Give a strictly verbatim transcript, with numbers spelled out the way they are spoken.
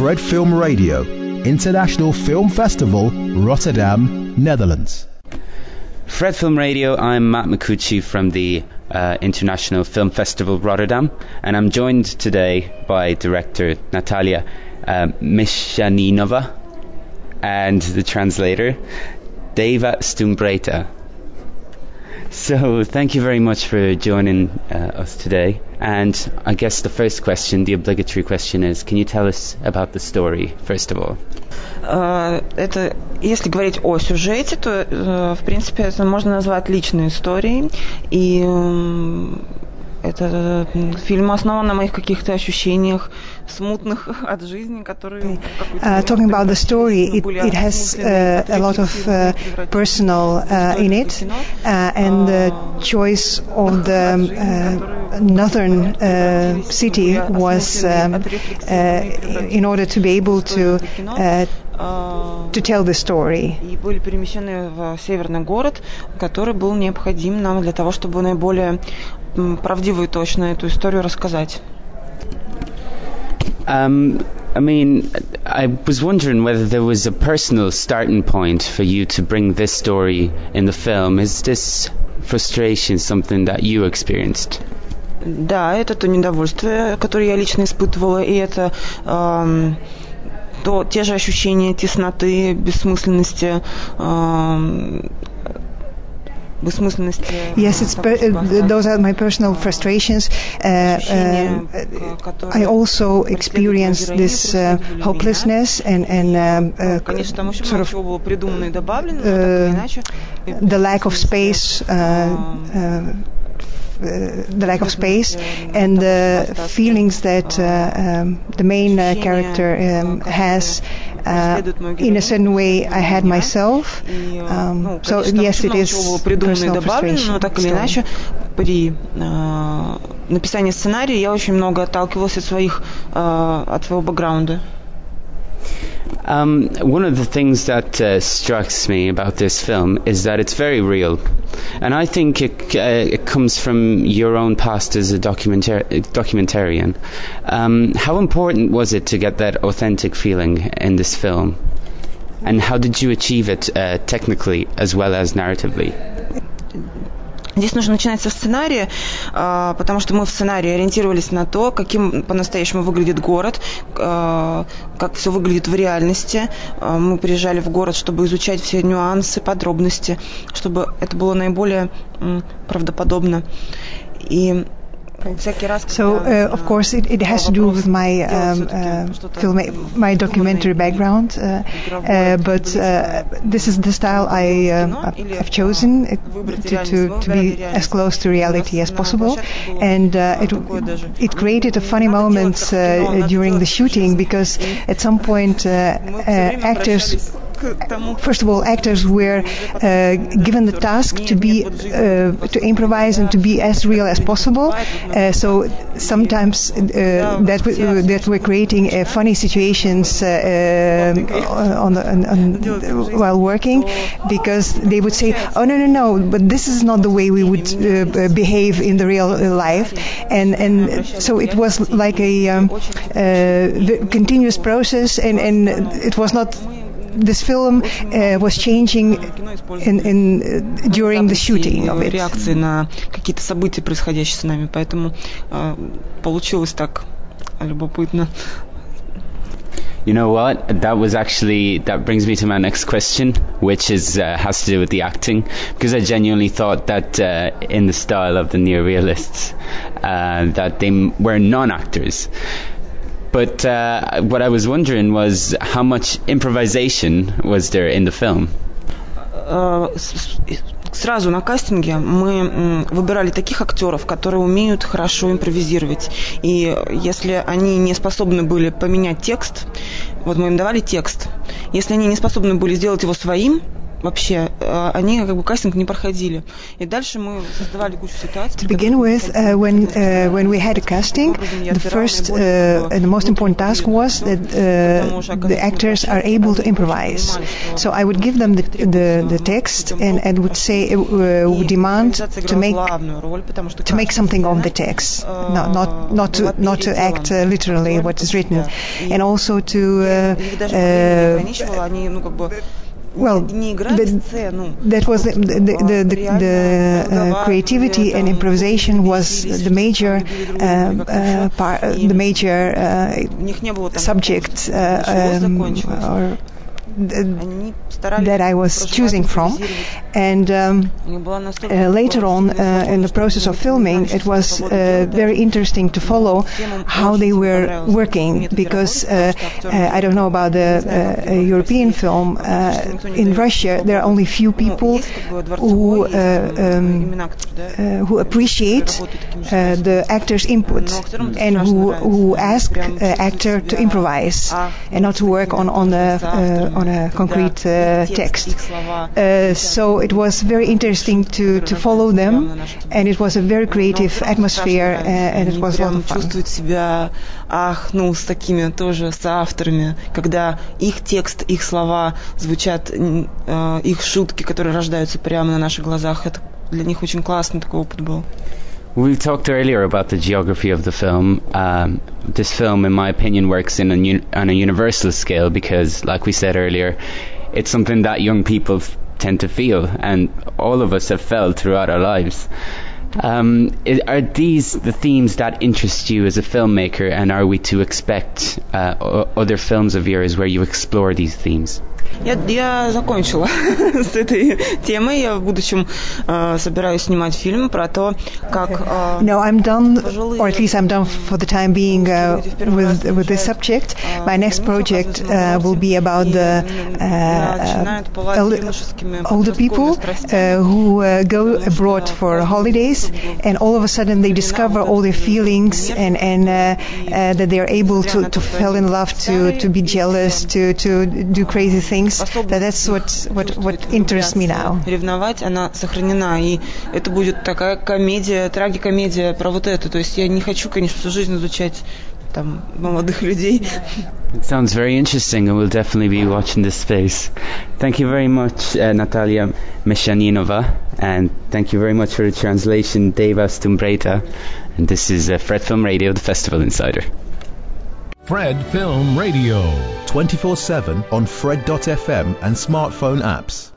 Fred Film Radio, International Film Festival, Rotterdam, Netherlands. Fred Film Radio, I'm Matt Micucci from the uh, International Film Festival, Rotterdam, and I'm joined today by director Natalia uh, Mishaninova and the translator Deva Stumbreta. So thank you very much for joining uh, us today. And I guess the first question, the obligatory question is, can you tell us about the story, first of all? Это, если говорить о сюжете, то, в принципе, это можно назвать личной историей. И это фильм основан на моих каких-то ощущениях смутных от жизни, которые... Uh, talking about the story, it, it has uh, a lot of uh, personal uh, in it, uh, and the choice of the uh, northern uh, city was um, uh, in order to be able to uh, to tell the story. И были перемещены в северный город, который был необходим нам для того, чтобы наиболее правдиво и точно эту историю рассказать. Um, I mean, I was wondering whether there was a personal starting point for you to bring this story in the film. Is this frustration something that you experienced? Да, это то недовольствие, которое я лично испытывала, и это эм, то, те же ощущения тесноты, бессмысленности, эм, Yes, it's per, uh, those are my personal frustrations. Uh, uh, I also experienced this uh, hopelessness and, and um, uh, sort of uh, the lack of space. Uh, uh, Uh, the lack of space and the feelings that uh, um, the main uh, character um, has uh, in a certain way I had myself. Um, so yes, it is personal frustration. При э, написании сценария я очень много отталкивалась от своих э, от своего бэкграунда. Um, one of the things that uh, strikes me about this film is that it's very real, and I think it, uh, it comes from your own past as a documentar- documentarian. Um, how important was it to get that authentic feeling in this film, and how did you achieve it uh, technically as well as narratively? Здесь нужно начинать со сценария, потому что мы в сценарии ориентировались на то, каким по-настоящему выглядит город, как все выглядит в реальности. Мы приезжали в город, чтобы изучать все нюансы, подробности, чтобы это было наиболее правдоподобно. И So, uh, of course, it, it has to do with my um, uh, film, my documentary background, uh, uh, but uh, this is the style I uh, I've chosen it, to, to to be as close to reality as possible, and uh, it it created a funny moment uh, during the shooting because at some point uh, uh, actors. First of all, actors were uh, given the task to be uh, to improvise and to be as real as possible. Uh, so sometimes uh, that w- that we're creating uh, funny situations uh, uh, on the on, on, while working, because they would say, "Oh no no no, but this is not the way we would uh, behave in the real life," and and so it was like a um, uh, continuous process, and and it was not. This film uh, was changing in, in, uh, during the shooting of it. Реакции на какие-то события, происходящие с нами, поэтому uh, получилось так любопытно. You know what? That was actually, that brings me to my next question, which is uh, has to do with the acting, because I genuinely thought that uh, in the style of the neorealists, uh, that they were non-actors. But uh, what I was wondering was how much improvisation was there in the film? Сразу на кастинге мы выбирали таких актеров, которые умеют хорошо импровизировать. И если они не способны были поменять текст, вот мы им давали текст. Если они не способны были сделать его своим, вообще, они как бы кастинг не проходили. И дальше мы создавали кучу ситуаций. To begin with, uh, when uh, when we had a casting, the first uh, and the most important task was that uh, the actors are able to improvise. So I would give them the the, the text and, and would say, uh, would demand to make to make something of the text, not not not to not to act uh, literally what is written, and also to. Uh, uh, Well, the, that was the the the, the, the uh, creativity and improvisation was the major uh, uh, part, the major uh, subject uh, um, or that I was choosing from, and um, uh, later on uh, in the process of filming, it was uh, very interesting to follow how they were working, because uh, uh, I don't know about the uh, European film. Uh, in Russia, there are only few people who uh, um, uh, who appreciate uh, the actor's input and who who ask uh, actor to improvise and not to work on on the uh, on a concrete uh, text. Uh, so it was very interesting to, to follow them, and it was a very creative atmosphere, uh, and it was a lot of fun. Чувствуют себя, ах, ну, с такими тоже соавторами, когда их текст, их слова звучат, э, их шутки, которые рождаются прямо на наших глазах. Это для них очень классный такой опыт был. We talked earlier about the geography of the film. Um, this film, in my opinion, works in a un- on a universal scale because, like we said earlier, it's something that young people f- tend to feel, and all of us have felt throughout our lives. Um, is, are these the themes that interest you as a filmmaker, and are we to expect uh, o- other films of yours where you explore these themes? Я, я закончила с этой темой. Я в будущем э, собираюсь снимать фильм про то, как... Э, no, I'm done, or at least I'm done for the time being uh, with with this subject. My next project uh, will be about the uh, uh, older people uh, who uh, go abroad for holidays, and all of a sudden they discover all their feelings, and, and uh, uh, that they are able to, to fall in love, to, to be jealous, to, to do crazy things. That that's what, what, what interests me now. Ревновать, она сохранена, и это будет такая комедия, трагикомедия про вот это. То есть я не хочу, конечно, всю жизнь изучать там молодых людей. It sounds very interesting, and we'll definitely be watching this space. Thank you very much, uh, Natalia Meshaninova, and thank you very much for the translation, Deva Stumbreta. And this is uh, Fred Film Radio, the Festival Insider. Fred Film Radio. twenty-four seven on Fred dot f m and smartphone apps.